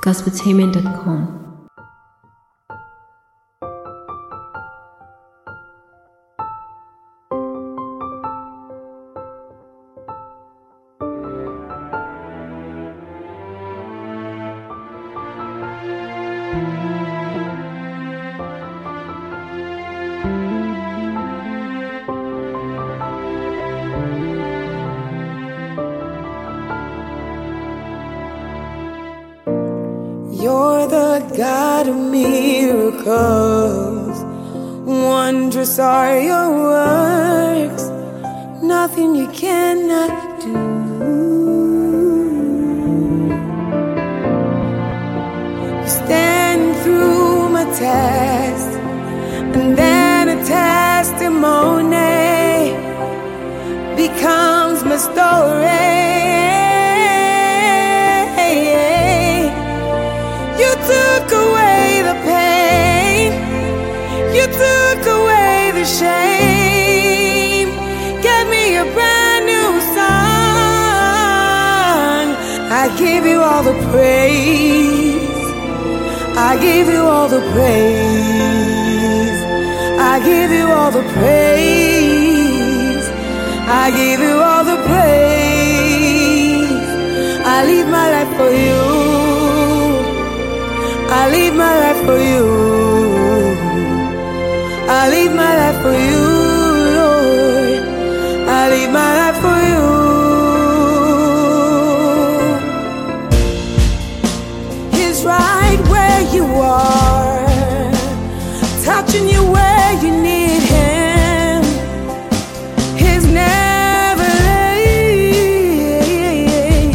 gospeltainment.com. You're the God of miracles. Wondrous are your works. Nothing you cannot do. You stand through my test, and then a testimony becomes my story. You took away the pain, you took away the shame, gave me a brand new song. I give you all the praise, I give you all the praise, I give you all the praise, I give you all the praise. I live my life for you, I live my life for you, I live my life for you, Lord, I live my life for you. He's right where you are, touching you where you need Him. He's never late.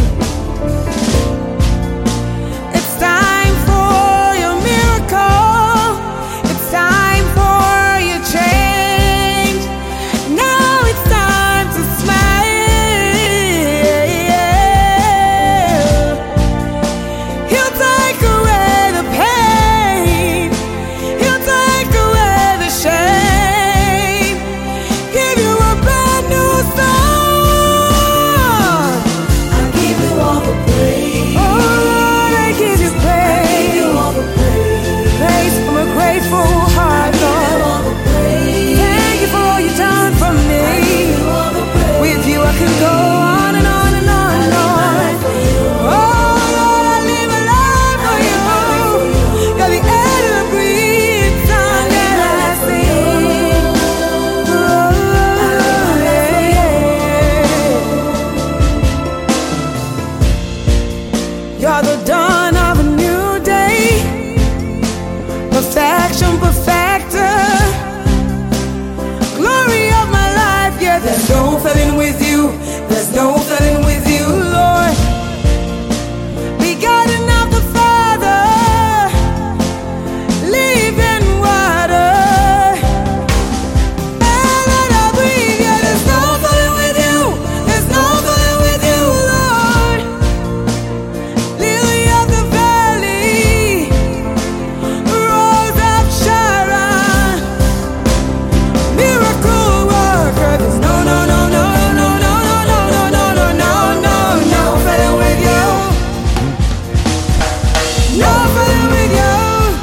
It's time for your miracle, it's time for your change. Now it's time to smile. He'll take away the pain, He'll take away the shame, give you a brand new song. I give you all the praise, oh Lord, I give you praise, praise from a grateful heart, Lord. Thank you for all you've done for me. With you I can go on and on and on and on. Oh Lord, I live a life for you. You're the air that I breathe, song that I sing. Oh, yeah. You're the dawn of a new day, perfection, perfecter, glory of my life. Yeah, there's no failing with you, there's no failing with you, Lord. Begotten of the Father, living water, air that I breathe. Yeah, there's no failing with you, there's no failing with you, Lord. Lily of the valley, Rose of Sharon, miracle worker. There's no, no, no, no, no, no, no, no, no, no, no, no, no failing with you, no failing with you,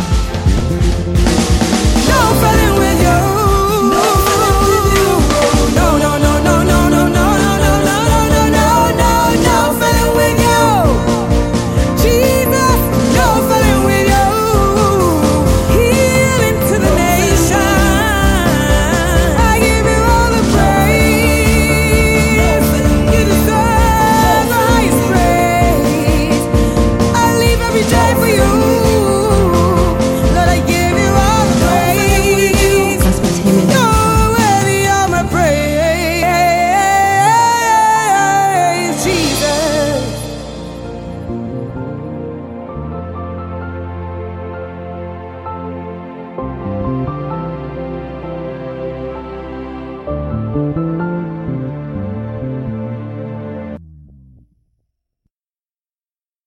no failing with you, no failing with you, no, no, no, no, no, no, no, no, no, no, no, no, no, no failing with you, Jesus, no failing with you, healing to the nation. I give you all the praise, you deserve the highest praise. I live every day for you, Lord, I give you all the praise. gospeltainment.com. You're worthy of my praise, Jesus.